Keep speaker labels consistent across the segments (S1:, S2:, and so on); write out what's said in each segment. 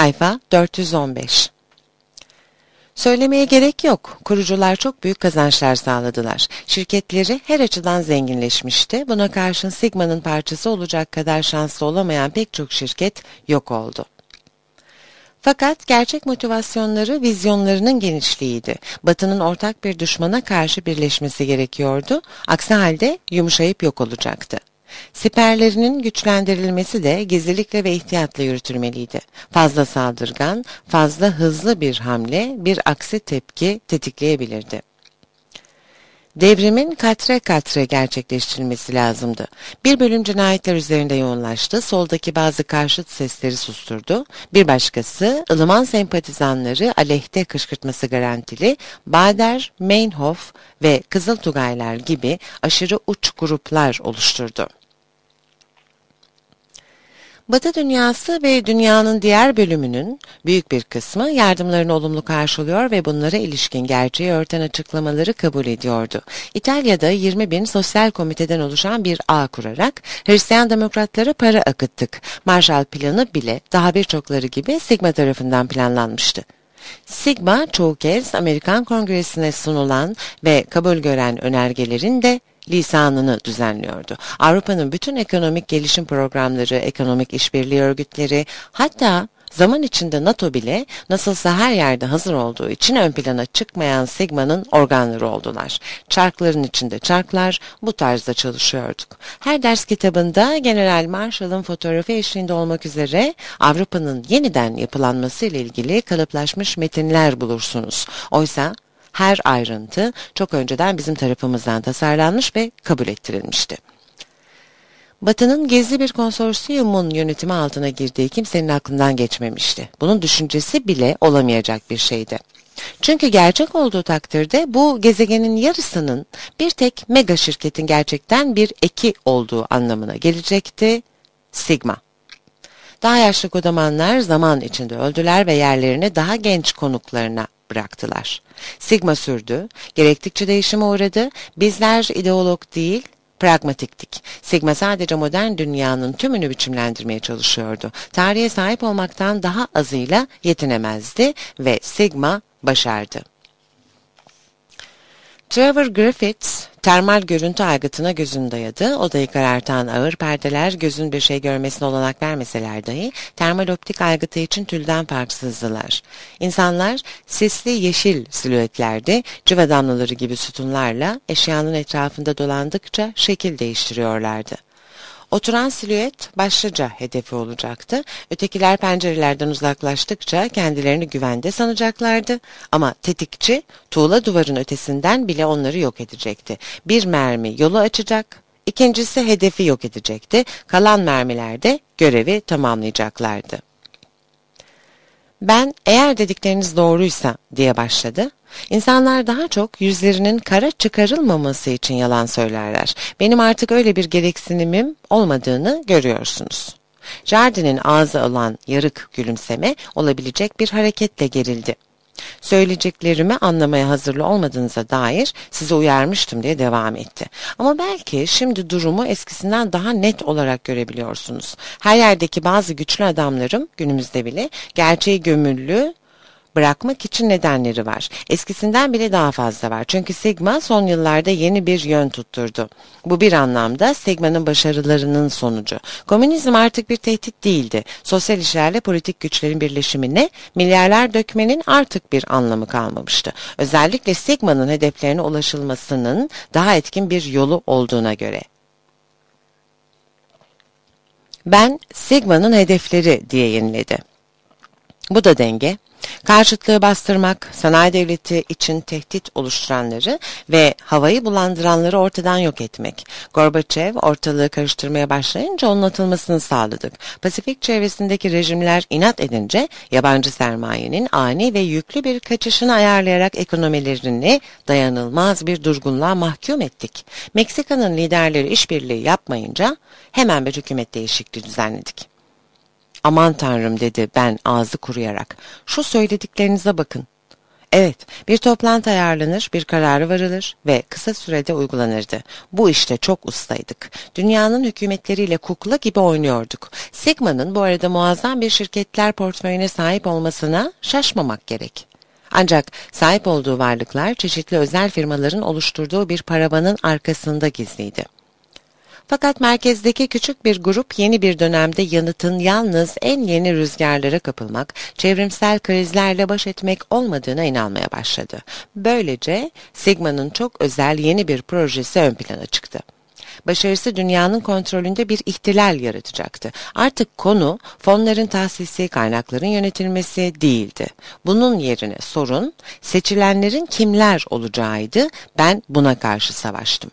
S1: Sayfa 415. Söylemeye gerek yok. Kurucular çok büyük kazançlar sağladılar. Şirketleri her açıdan zenginleşmişti. Buna karşın Sigma'nın parçası olacak kadar şanslı olamayan pek çok şirket yok oldu. Fakat gerçek motivasyonları vizyonlarının genişliğiydi. Batı'nın ortak bir düşmana karşı birleşmesi gerekiyordu. Aksi halde yumuşayıp yok olacaktı. Siperlerinin güçlendirilmesi de gizlilikle ve ihtiyatla yürütülmeliydi. Fazla saldırgan, fazla hızlı bir hamle bir aksi tepki tetikleyebilirdi. Devrimin katre katre gerçekleştirilmesi lazımdı. Bir bölüm cinayetler üzerinde yoğunlaştı, soldaki bazı karşıt sesleri susturdu. Bir başkası, ılıman sempatizanları aleyhte kışkırtması garantili, Bader, Meinhof ve Kızıl Tugaylar gibi aşırı uç gruplar oluşturdu. Batı dünyası ve dünyanın diğer bölümünün büyük bir kısmı yardımlarını olumlu karşılıyor ve bunlara ilişkin gerçeği örten açıklamaları kabul ediyordu. İtalya'da 20.000 sosyal komiteden oluşan bir ağ kurarak Hristiyan demokratlara para akıttık. Marshall Planı bile daha birçokları gibi Sigma tarafından planlanmıştı. Sigma çoğu kez Amerikan Kongresi'ne sunulan ve kabul gören önergelerin de lisanını düzenliyordu. Avrupa'nın bütün ekonomik gelişim programları, ekonomik işbirliği örgütleri, hatta zaman içinde NATO bile nasılsa her yerde hazır olduğu için ön plana çıkmayan Sigma'nın organları oldular. Çarkların içinde çarklar, bu tarzda çalışıyorduk. Her ders kitabında General Marshall'ın fotoğrafı eşliğinde olmak üzere Avrupa'nın yeniden yapılanması ile ilgili kalıplaşmış metinler bulursunuz. Oysa her ayrıntı çok önceden bizim tarafımızdan tasarlanmış ve kabul ettirilmişti. Batı'nın gizli bir konsorsiyumun yönetimi altına girdiği kimsenin aklından geçmemişti. Bunun düşüncesi bile olamayacak bir şeydi. Çünkü gerçek olduğu takdirde bu gezegenin yarısının bir tek mega şirketin gerçekten bir eki olduğu anlamına gelecekti. Sigma. Daha yaşlı kodamanlar zaman içinde öldüler ve yerlerini daha genç konuklarına bıraktılar. Sigma sürdü, gerektikçe değişime uğradı. Bizler ideolog değil, pragmatiktik. Sigma sadece modern dünyanın tümünü biçimlendirmeye çalışıyordu. Tarihe sahip olmaktan daha azıyla yetinemezdi ve Sigma başardı. Trevor Griffiths, termal görüntü aygıtına gözünü dayadı. Odayı karartan ağır perdeler gözün bir şey görmesine olanak vermeseler dahi termal optik aygıtı için tülden farksızdılar. İnsanlar sisli yeşil silüetlerdi, cıva damlaları gibi sütunlarla eşyanın etrafında dolandıkça şekil değiştiriyorlardı. Oturan silüet başlıca hedefi olacaktı. Ötekiler pencerelerden uzaklaştıkça kendilerini güvende sanacaklardı. Ama tetikçi tuğla duvarın ötesinden bile onları yok edecekti. Bir mermi yolu açacak, ikincisi hedefi yok edecekti. Kalan mermiler de görevi tamamlayacaklardı. Ben eğer dedikleriniz doğruysa diye başladı. İnsanlar daha çok yüzlerinin kara çıkarılmaması için yalan söylerler. Benim artık öyle bir gereksinimim olmadığını görüyorsunuz. Jardin'in ağzı olan yarık gülümseme olabilecek bir hareketle gerildi. Söyleyeceklerimi anlamaya hazırlı olmadığınıza dair sizi uyarmıştım diye devam etti. Ama belki şimdi durumu eskisinden daha net olarak görebiliyorsunuz. Her yerdeki bazı güçlü adamlarım günümüzde bile gerçeği gömüllü bırakmak için nedenleri var. Eskisinden bile daha fazla var. Çünkü Sigma son yıllarda yeni bir yön tutturdu. Bu bir anlamda Sigma'nın başarılarının sonucu. Komünizm artık bir tehdit değildi. Sosyal işlerle politik güçlerin birleşimine milyarlar dökmenin artık bir anlamı kalmamıştı. Özellikle Sigma'nın hedeflerine ulaşılmasının daha etkin bir yolu olduğuna göre. Ben Sigma'nın hedefleri diye yeniledi. Bu da denge. Karşıtlığı bastırmak, sanayi devleti için tehdit oluşturanları ve havayı bulandıranları ortadan yok etmek. Gorbaçev ortalığı karıştırmaya başlayınca onun atılmasını sağladık. Pasifik çevresindeki rejimler inat edince yabancı sermayenin ani ve yüklü bir kaçışını ayarlayarak ekonomilerini dayanılmaz bir durgunluğa mahkum ettik. Meksika'nın liderleri işbirliği yapmayınca hemen bir hükümet değişikliği düzenledik. Aman tanrım dedi ben ağzı kuruyarak. Şu söylediklerinize bakın. Evet, bir toplantı ayarlanır, bir kararı varılır ve kısa sürede uygulanırdı. Bu işte çok ustaydık. Dünyanın hükümetleriyle kukla gibi oynuyorduk. Sigma'nın bu arada muazzam bir şirketler portföyüne sahip olmasına şaşmamak gerek. Ancak sahip olduğu varlıklar çeşitli özel firmaların oluşturduğu bir paravanın arkasında gizliydi. Fakat merkezdeki küçük bir grup yeni bir dönemde yanıtın yalnız en yeni rüzgarlara kapılmak, çevrimsel krizlerle baş etmek olmadığına inanmaya başladı. Böylece Sigma'nın çok özel yeni bir projesi ön plana çıktı. Başarısı dünyanın kontrolünde bir ihtilal yaratacaktı. Artık konu fonların tahsisi, kaynakların yönetilmesi değildi. Bunun yerine sorun seçilenlerin kimler olacağıydı. Ben buna karşı savaştım.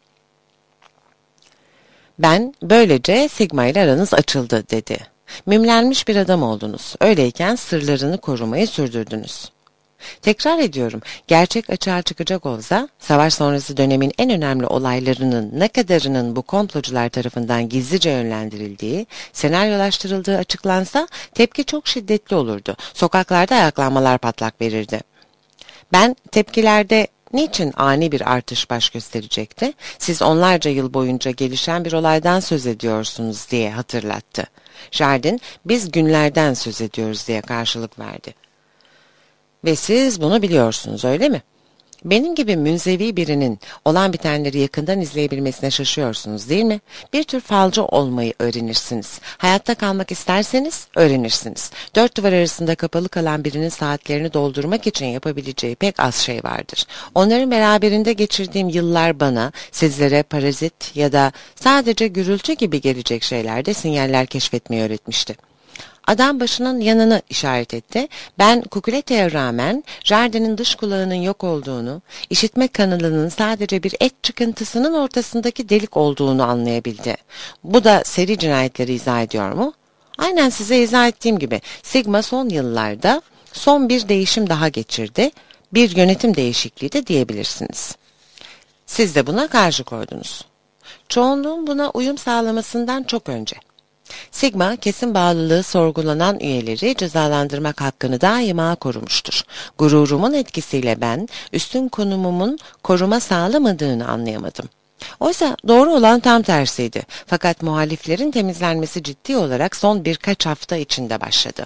S1: Ben böylece Sigma ile aranız açıldı dedi. Mimlenmiş bir adam oldunuz. Öyleyken sırlarını korumayı sürdürdünüz. Tekrar ediyorum, gerçek açığa çıkacak olsa, savaş sonrası dönemin en önemli olaylarının ne kadarının bu komplocular tarafından gizlice yönlendirildiği, senaryolaştırıldığı açıklansa tepki çok şiddetli olurdu. Sokaklarda ayaklanmalar patlak verirdi. Ben tepkilerde niçin ani bir artış baş gösterecekti? Siz onlarca yıl boyunca gelişen bir olaydan söz ediyorsunuz diye hatırlattı. Jardin, biz günlerden söz ediyoruz diye karşılık verdi. Ve siz bunu biliyorsunuz, öyle mi? Benim gibi münzevi birinin olan bitenleri yakından izleyebilmesine şaşıyorsunuz değil mi? Bir tür falcı olmayı öğrenirsiniz. Hayatta kalmak isterseniz öğrenirsiniz. Dört duvar arasında kapalı kalan birinin saatlerini doldurmak için yapabileceği pek az şey vardır. Onların beraberinde geçirdiğim yıllar bana, sizlere parazit ya da sadece gürültü gibi gelecek şeylerde sinyaller keşfetmeyi öğretmişti. Adam başının yanını işaret etti. Ben Kukulete'ye rağmen Jardin'in dış kulağının yok olduğunu, işitme kanalının sadece bir et çıkıntısının ortasındaki delik olduğunu anlayabildi. Bu da seri cinayetleri izah ediyor mu? Aynen size izah ettiğim gibi Sigma son yıllarda son bir değişim daha geçirdi. Bir yönetim değişikliği de diyebilirsiniz. Siz de buna karşı koydunuz. Çoğunluğun buna uyum sağlamasından çok önce. Sigma, kesin bağlılığı sorgulanan üyeleri cezalandırmak hakkını daima korumuştur. Gururumun etkisiyle ben, üstün konumumun koruma sağlamadığını anlayamadım. Oysa doğru olan tam tersiydi. Fakat muhaliflerin temizlenmesi ciddi olarak son birkaç hafta içinde başladı.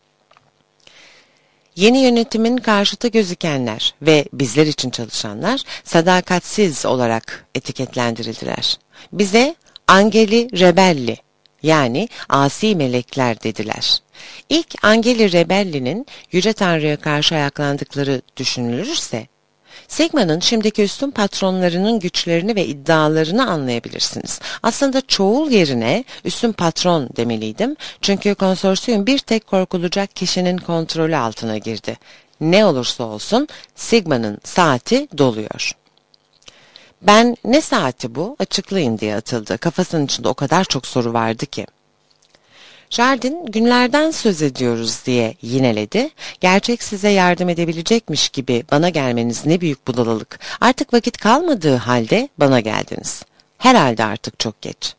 S1: Yeni yönetimin karşıtı gözükenler ve bizler için çalışanlar sadakatsiz olarak etiketlendirildiler. Bize Angeli Rebelli, yani asi melekler dediler. İlk Angeli Rebelli'nin Yüce Tanrı'ya karşı ayaklandıkları düşünülürse, Sigma'nın şimdiki üstün patronlarının güçlerini ve iddialarını anlayabilirsiniz. Aslında çoğul yerine üstün patron demeliydim. Çünkü konsorsiyum bir tek korkulacak kişinin kontrolü altına girdi. Ne olursa olsun Sigma'nın saati doluyor. Ben ne saati bu? Açıklayın diye atıldı. Kafasının içinde o kadar çok soru vardı ki. Jardin, günlerden söz ediyoruz diye yineledi. Gerçek size yardım edebilecekmiş gibi bana gelmeniz ne büyük budalalık. Artık vakit kalmadığı halde bana geldiniz. Herhalde artık çok geç.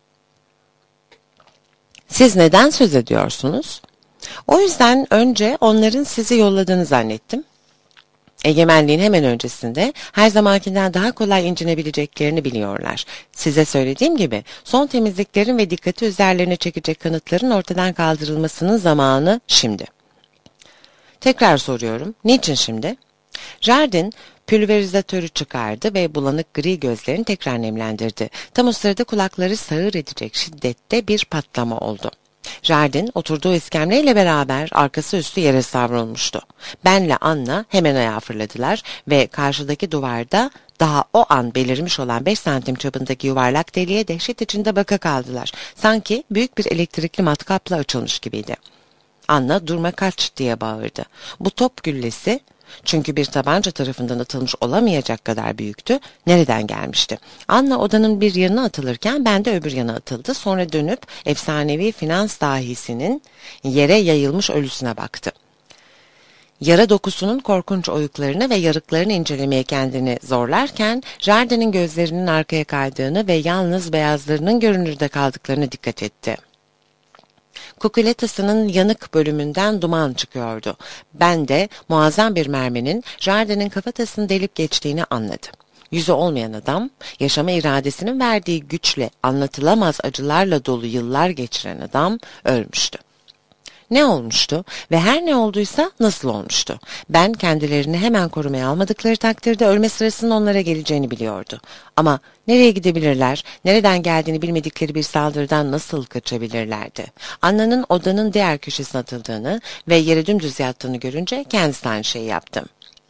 S1: Siz neden söz ediyorsunuz? O yüzden önce onların sizi yolladığını zannettim. Egemenliğin hemen öncesinde her zamankinden daha kolay incinebileceklerini biliyorlar. Size söylediğim gibi son temizliklerin ve dikkati üzerlerine çekecek kanıtların ortadan kaldırılmasının zamanı şimdi. Tekrar soruyorum, niçin şimdi? Jardin pülverizatörü çıkardı ve bulanık gri gözlerini tekrar nemlendirdi. Tam o sırada kulakları sağır edecek şiddette bir patlama oldu. Jardin oturduğu iskemleyle beraber arkası üstü yere savrulmuştu. Benle Anna hemen ayağa fırladılar ve karşıdaki duvarda daha o an belirmiş olan 5 santim çapındaki yuvarlak deliğe dehşet içinde baka kaldılar. Sanki büyük bir elektrikli matkapla açılmış gibiydi. Anna durma kaç diye bağırdı. Bu top güllesi, çünkü bir tabanca tarafından atılmış olamayacak kadar büyüktü, nereden gelmişti? Anna odanın bir yanına atılırken ben de öbür yana atıldı. Sonra dönüp efsanevi finans dahisinin yere yayılmış ölüsüne baktı. Yara dokusunun korkunç oyuklarını ve yarıklarını incelemeye kendini zorlarken Jardin'in gözlerinin arkaya kaydığını ve yalnız beyazlarının görünürde kaldıklarını dikkat etti. Kukuletasının yanık bölümünden duman çıkıyordu. Ben de muazzam bir merminin Jarden'in kafatasını delip geçtiğini anladım. Yüzü olmayan adam, yaşama iradesinin verdiği güçle anlatılamaz acılarla dolu yıllar geçiren adam ölmüştü. Ne olmuştu ve her ne olduysa nasıl olmuştu? Ben kendilerini hemen korumaya almadıkları takdirde ölme sırasının onlara geleceğini biliyordu. Ama nereye gidebilirler, nereden geldiğini bilmedikleri bir saldırıdan nasıl kaçabilirlerdi? Anna'nın odanın diğer köşesine atıldığını ve yere dümdüz yattığını görünce kendisi aynı şeyi yaptım.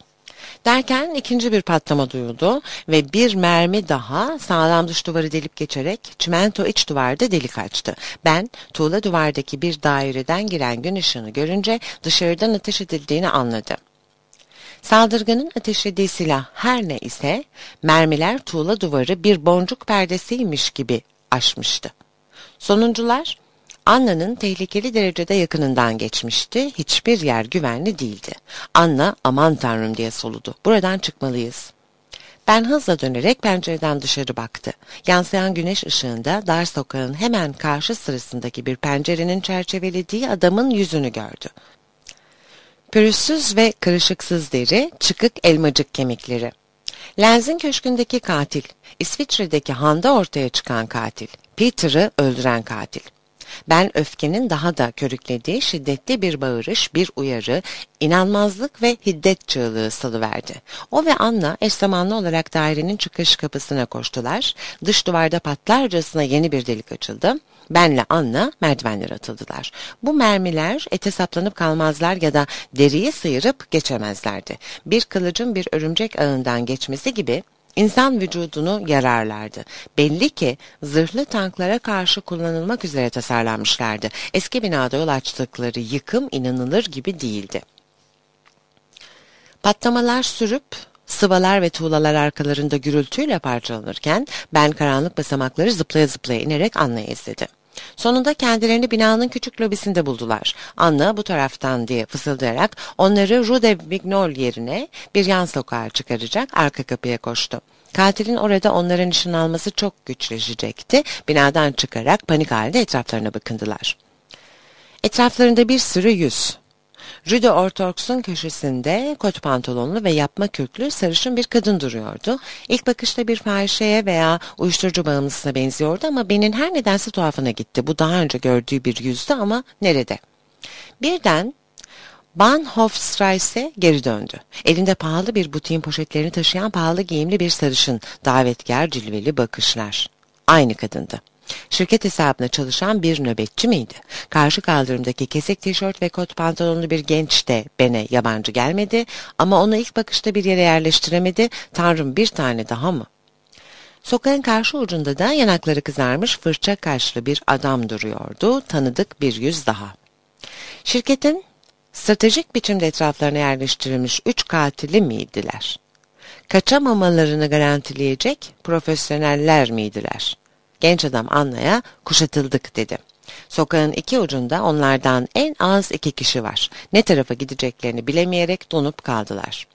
S1: Derken ikinci bir patlama duyuldu ve bir mermi daha sağlam dış duvarı delip geçerek çimento iç duvarda delik açtı. Ben tuğla duvardaki bir daireden giren gün ışığını görünce dışarıdan ateş edildiğini anladım. Saldırganın ateşlediği silah her ne ise mermiler tuğla duvarı bir boncuk perdesiymiş gibi aşmıştı. Sonuncular Anna'nın tehlikeli derecede yakınından geçmişti. Hiçbir yer güvenli değildi. Anna aman tanrım diye soludu. Buradan çıkmalıyız. Ben hızla dönerek pencereden dışarı baktı. Yansıyan güneş ışığında dar sokağın hemen karşı sırasındaki bir pencerenin çerçevelediği adamın yüzünü gördü. Pürüzsüz ve kırışıksız deri, çıkık elmacık kemikleri. Lenz'in köşkündeki katil, İsviçre'deki handa ortaya çıkan katil, Peter'ı öldüren katil. Ben öfkenin daha da körüklediği şiddetli bir bağırış, bir uyarı, inanmazlık ve hiddet çığlığı salıverdi. O ve Anna eş zamanlı olarak dairenin çıkış kapısına koştular. Dış duvarda patlarcasına yeni bir delik açıldı. Benle Anna merdivenlere atıldılar. Bu mermiler ete saplanıp kalmazlar ya da deriyi sıyırıp geçemezlerdi. Bir kılıcın bir örümcek ağından geçmesi gibi İnsan vücudunu yararlardı. Belli ki zırhlı tanklara karşı kullanılmak üzere tasarlanmışlardı. Eski binada yol açtıkları yıkım inanılır gibi değildi. Patlamalar sürüp sıvalar ve tuğlalar arkalarında gürültüyle parçalanırken ben karanlık basamakları zıplaya zıplaya inerek Anna'yı izledim. Sonunda kendilerini binanın küçük lobisinde buldular. Anna bu taraftan diye fısıldayarak onları Rue de Vignol yerine bir yan sokağa çıkaracak arka kapıya koştu. Katilin orada onların nişan alması çok güçleşecekti. Binadan çıkarak panik halde etraflarına bakındılar. Etraflarında bir sürü yüz. Rue de Ortox'un köşesinde kot pantolonlu ve yapma kürklü sarışın bir kadın duruyordu. İlk bakışta bir fahişeye veya uyuşturucu bağımlısına benziyordu ama benim her nedense tuhafına gitti. Bu daha önce gördüğü bir yüzdü ama nerede? Birden Bahnhofstrasse geri döndü. Elinde pahalı bir butiğin poşetlerini taşıyan pahalı giyimli bir sarışın, davetkar cilveli bakışlar. Aynı kadındı. Şirket hesabına çalışan bir nöbetçi miydi? Karşı kaldırımdaki kesik tişört ve kot pantolonlu bir genç de bana yabancı gelmedi ama onu ilk bakışta bir yere yerleştiremedi. Tanrım, bir tane daha mı? Sokağın karşı ucunda da yanakları kızarmış fırça kaşlı bir adam duruyordu. Tanıdık bir yüz daha. Şirketin stratejik biçimde etraflarına yerleştirilmiş 3 katili miydiler? Kaçamamalarını garantileyecek profesyoneller miydiler? Genç adam Anna'ya kuşatıldık dedi. Sokağın iki ucunda onlardan en az 2 kişi var. Ne tarafa gideceklerini bilemeyerek donup kaldılar.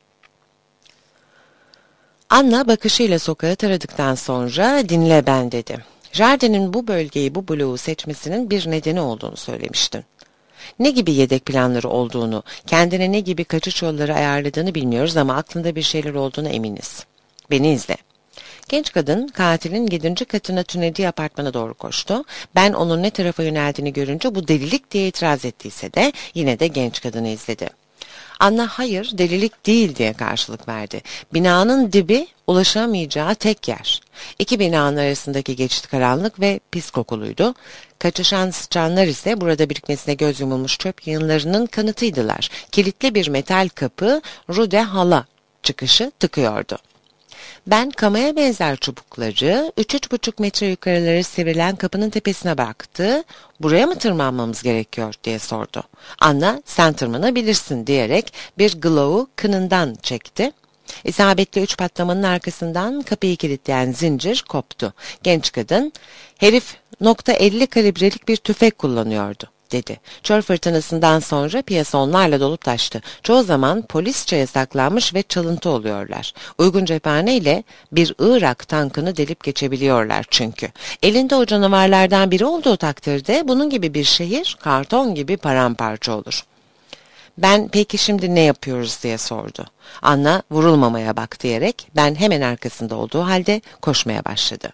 S1: Anna bakışıyla sokağı taradıktan sonra dinle ben dedi. Jarden'in bu bölgeyi, bu bloğu seçmesinin bir nedeni olduğunu söylemiştin. Ne gibi yedek planları olduğunu, kendine ne gibi kaçış yolları ayarladığını bilmiyoruz ama aklında bir şeyler olduğuna eminiz. Beni izle. Genç kadın katilin 7. katına tünediği apartmana doğru koştu. Ben onun ne tarafa yöneldiğini görünce bu delilik diye itiraz ettiyse de yine de genç kadını izledi. Anna hayır delilik değil diye karşılık verdi. Binanın dibi ulaşamayacağı tek yer. 2 binanın arasındaki geçit karanlık ve pis kokuluydu. Kaçışan sıçanlar ise burada birikmesine göz yumulmuş çöp yığınlarının kanıtıydılar. Kilitli bir metal kapı Rue de Hala çıkışı tıkıyordu. Ben kamaya benzer çubukları 3,5 metre yukarılara sivrilen kapının tepesine baktı. Buraya mı tırmanmamız gerekiyor diye sordu. Anna sen tırmanabilirsin diyerek bir glow'u kınından çekti. İsabetli 3 patlamanın arkasından kapıyı kilitleyen zincir koptu. Genç kadın herif .50 kalibrelik bir tüfek kullanıyordu. dedi. Çöl fırtınasından sonra piyasa onlarla dolup taştı. Çoğu zaman polisçe yasaklanmış ve çalıntı oluyorlar. Uygun cephane ile bir Irak tankını delip geçebiliyorlar çünkü. Elinde o canavarlardan biri olduğu takdirde bunun gibi bir şehir karton gibi paramparça olur. Ben peki şimdi ne yapıyoruz diye sordu. Anna vurulmamaya bak diyerek ben hemen arkasında olduğu halde koşmaya başladı.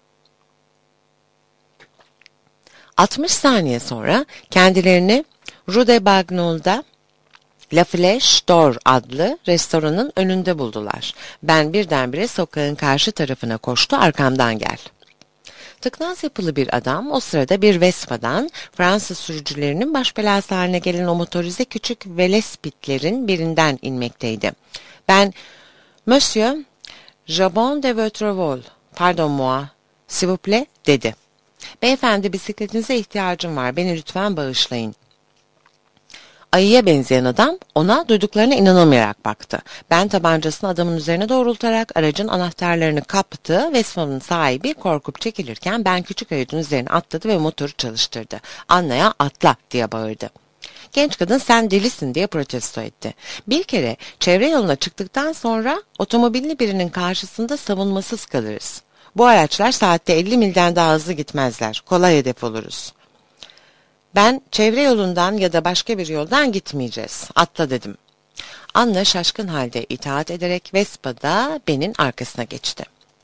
S1: 60 saniye sonra kendilerini Rue de Bagnol'da La Flèche d'Or adlı restoranın önünde buldular. Ben birdenbire sokağın karşı tarafına koştu, arkamdan gel. Tıknaz yapılı bir adam o sırada bir Vespa'dan Fransız sürücülerinin baş belası haline gelen o motorize küçük velespitlerin birinden inmekteydi. Ben, Monsieur, Jabon de votre vol, pardon moi, s'il vous plaît, dedi. Beyefendi bisikletinize ihtiyacım var, beni lütfen bağışlayın. Ayıya benzeyen adam ona duyduklarına inanamayarak baktı. Ben tabancasını adamın üzerine doğrultarak aracın anahtarlarını kaptı. Vespa'nın sahibi korkup çekilirken ben küçük aracın üzerine atladı ve motoru çalıştırdı. Anna'ya atla diye bağırdı. Genç kadın sen delisin diye protesto etti. Bir kere çevre yoluna çıktıktan sonra otomobilli birinin karşısında savunmasız kalırız. Bu araçlar saatte 50 milden daha hızlı gitmezler. Kolay hedef oluruz. Ben çevre yolundan ya da başka bir yoldan gitmeyeceğiz. Atla dedim. Anna şaşkın halde itaat ederek Vespa'da benim arkasına geçti.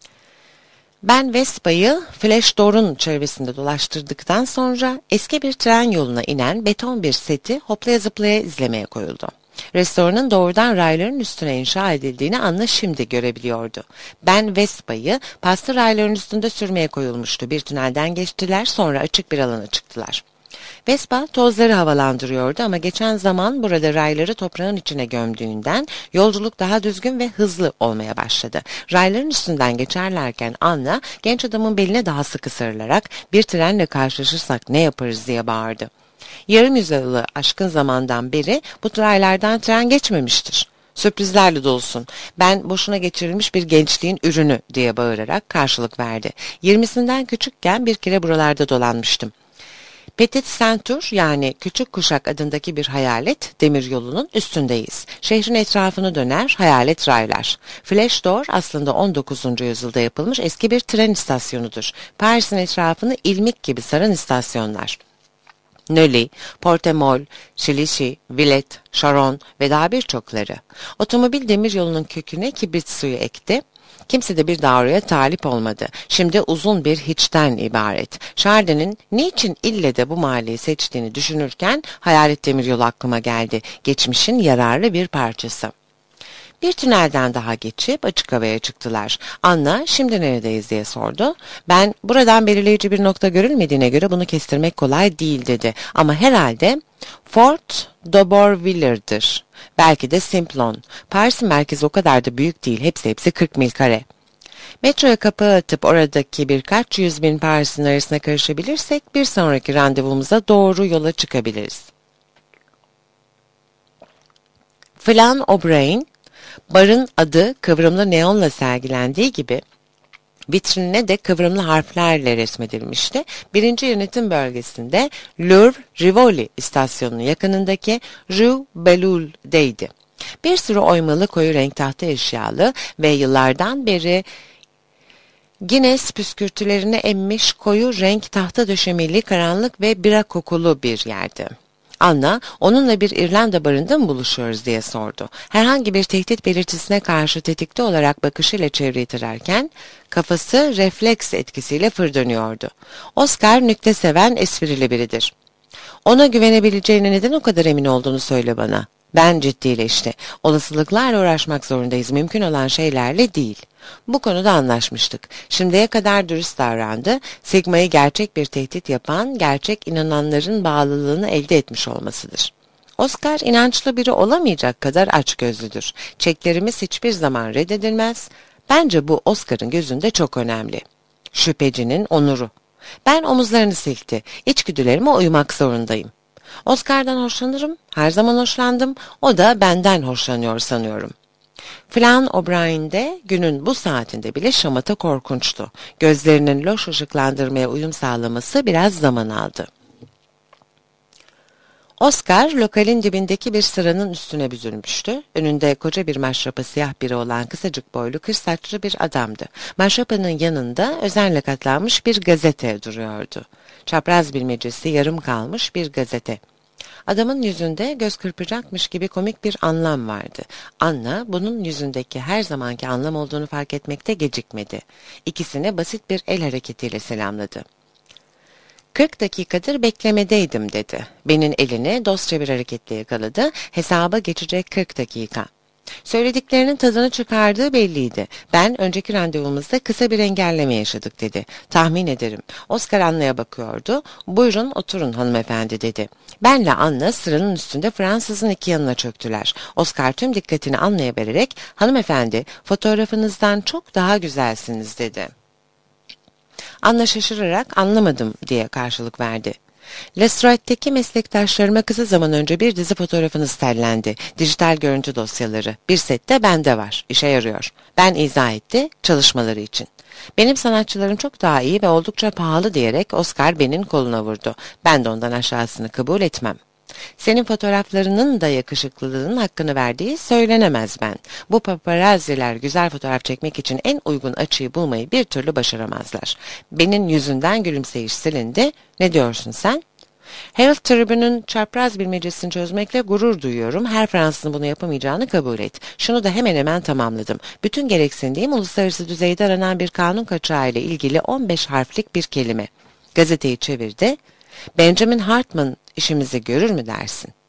S1: Ben Vespa'yı Flèche d'Or'un çevresinde dolaştırdıktan sonra eski bir tren yoluna inen beton bir seti hoplaya zıplaya izlemeye koyuldu. Restoranın doğrudan rayların üstüne inşa edildiğini Anna şimdi görebiliyordu. Ben Vespa'yı pastı rayların üstünde sürmeye koyulmuştu. Bir tünelden geçtiler, sonra açık bir alana çıktılar. Vespa tozları havalandırıyordu ama geçen zaman burada rayları toprağın içine gömdüğünden yolculuk daha düzgün ve hızlı olmaya başladı. Rayların üstünden geçerlerken Anna genç adamın beline daha sıkı sarılarak bir trenle karşılaşırsak ne yaparız diye bağırdı. Yarım yüzyılı aşkın zamandan beri bu raylardan tren geçmemiştir. Sürprizlerle dolusun. Ben boşuna geçirilmiş bir gençliğin ürünü diye bağırarak karşılık verdi. 20'sinden küçükken bir kere buralarda dolanmıştım. Petit Ceinture yani Küçük Kuşak adındaki bir hayalet demiryolunun üstündeyiz. Şehrin etrafını döner hayalet raylar. Flèche d'Or aslında 19. yüzyılda yapılmış eski bir tren istasyonudur. Paris'in etrafını ilmik gibi saran istasyonlar. Neuilly, Portemol, Clichy, Villette, Charonne ve daha birçokları. Otomobil demiryolunun köküne kibrit suyu ekti. Kimse de bir daha oraya talip olmadı. Şimdi uzun bir hiçten ibaret. Chardin'in niçin ille de bu mahalleyi seçtiğini düşünürken hayalet demiryolu aklıma geldi. Geçmişin yararlı bir parçası. Bir tünelden daha geçip açık havaya çıktılar. Anna şimdi neredeyiz diye sordu. Ben buradan belirleyici bir nokta görülmediğine göre bunu kestirmek kolay değil dedi. Ama herhalde Fort d'Aubervilliers''dir. Belki de Simplon. Paris'in merkezi o kadar da büyük değil. Hepsi 40 mil kare. Metroya kapağı atıp oradaki birkaç 100.000 Paris'in arasına karışabilirsek bir sonraki randevumuza doğru yola çıkabiliriz. Flan O'Brien, barın adı kıvrımlı neonla sergilendiği gibi vitrinine de kıvrımlı harflerle resmedilmişti. Birinci yönetim bölgesinde Louvre Rivoli istasyonunun yakınındaki Rue Bellou'deydi. Bir sürü oymalı koyu renk tahta eşyalı ve yıllardan beri Guinness püskürtülerini emmiş koyu renk tahta döşemeli karanlık ve bira kokulu bir yerdi. Anna, onunla bir İrlanda barında mı buluşuyoruz diye sordu. Herhangi bir tehdit belirtisine karşı tetikte olarak bakışıyla çevreyi tararken, kafası refleks etkisiyle fır dönüyordu. Oscar nükte seven esprili biridir. Ona güvenebileceğine neden o kadar emin olduğunu söyle bana. Ben ciddileşti. Olasılıklarla uğraşmak zorundayız, mümkün olan şeylerle değil. Bu konuda anlaşmıştık. Şimdiye kadar dürüst davrandı. Sigma'yı gerçek bir tehdit yapan, gerçek inananların bağlılığını elde etmiş olmasıdır. Oscar inançlı biri olamayacak kadar açgözlüdür. Çeklerimiz hiçbir zaman reddedilmez. Bence bu Oscar'ın gözünde çok önemli. Şüphecinin onuru. Ben omuzlarını silkti. İçgüdülerime uymak zorundayım. Oscar'dan hoşlanırım, her zaman hoşlandım, o da benden hoşlanıyor sanıyorum. Flan O'Brien'de günün bu saatinde bile şamata korkunçtu. Gözlerinin loş ışıklandırmaya uyum sağlaması biraz zaman aldı. Oscar, lokalin dibindeki bir sıranın üstüne büzülmüştü. Önünde koca bir maşrapa siyah biri olan kısacık boylu, kır saçlı bir adamdı. Maşrapanın yanında özenle katlanmış bir gazete duruyordu. Çapraz bilmecesi yarım kalmış bir gazete. Adamın yüzünde göz kırpacakmış gibi komik bir anlam vardı. Anna bunun yüzündeki her zamanki anlam olduğunu fark etmekte gecikmedi. İkisini basit bir el hareketiyle selamladı. 40 dakikadır beklemedeydim dedi. Ben'in elini dostça bir hareketle yakaladı. Hesaba geçecek 40 dakika. Söylediklerinin tadını çıkardığı belliydi. Ben önceki randevumuzda kısa bir engelleme yaşadık dedi. Tahmin ederim. Oscar Anna'ya bakıyordu. Buyurun oturun hanımefendi dedi. Benle Anna sıranın üstünde Fransızın iki yanına çöktüler. Oscar tüm dikkatini Anna'ya vererek hanımefendi fotoğrafınızdan çok daha güzelsiniz dedi. Anna şaşırarak anlamadım diye karşılık verdi. Lestrade'deki meslektaşlarıma kısa zaman önce bir dizi fotoğrafınız stellendi. Dijital görüntü dosyaları. Bir sette bende var. İşe yarıyor. Ben izah etti çalışmaları için. Benim sanatçılarım çok daha iyi ve oldukça pahalı diyerek Oscar Ben'in koluna vurdu. Ben de ondan aşağısını kabul etmem. Senin fotoğraflarının da yakışıklılığının hakkını verdiği söylenemez ben. Bu paparazziler güzel fotoğraf çekmek için en uygun açıyı bulmayı bir türlü başaramazlar. Ben'in yüzünden gülümseyiş silindi. Ne diyorsun sen? Herald Tribune'un çapraz bilmecesini çözmekle gurur duyuyorum. Her Fransızın bunu yapamayacağını kabul et. Şunu da hemen hemen tamamladım. Bütün gereksindiğim uluslararası düzeyde aranan bir kanun kaçağı ile ilgili 15 harflik bir kelime. Gazeteyi çevirdi. Benjamin Hartman işimizi görür mü dersin?